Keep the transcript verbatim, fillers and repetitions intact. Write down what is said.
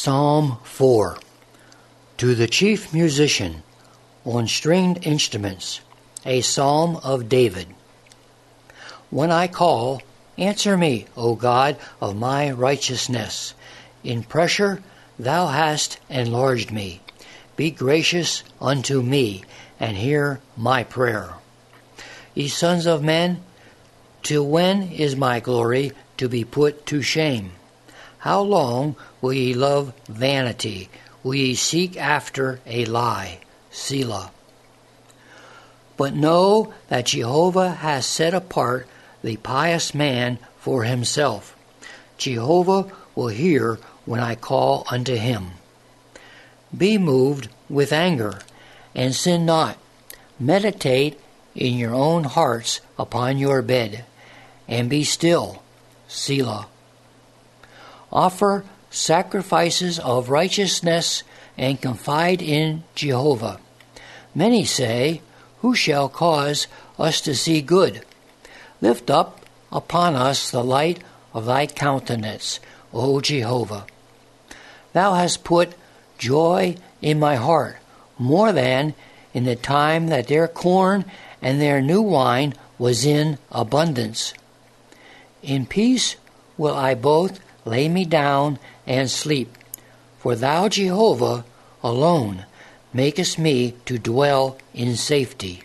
Psalm four. To the chief musician on stringed instruments, a psalm of David. When I call, answer me, O God of my righteousness. In pressure thou hast enlarged me. Be gracious unto me, and hear my prayer. Ye sons of men, till when is my glory to be put to shame? How long will ye love vanity? Will ye seek after a lie? Selah. But know that Jehovah has set apart the pious man for himself. Jehovah will hear when I call unto him. Be moved with anger, and sin not. Meditate in your own hearts upon your bed, and be still. Selah. Offer sacrifices of righteousness and confide in Jehovah. Many say, who shall cause us to see good? Lift up upon us the light of thy countenance, O Jehovah. Thou hast put joy in my heart, more than in the time that their corn and their new wine was in abundance. In peace will I both lay me down and sleep, for thou, Jehovah, alone makest me to dwell in safety.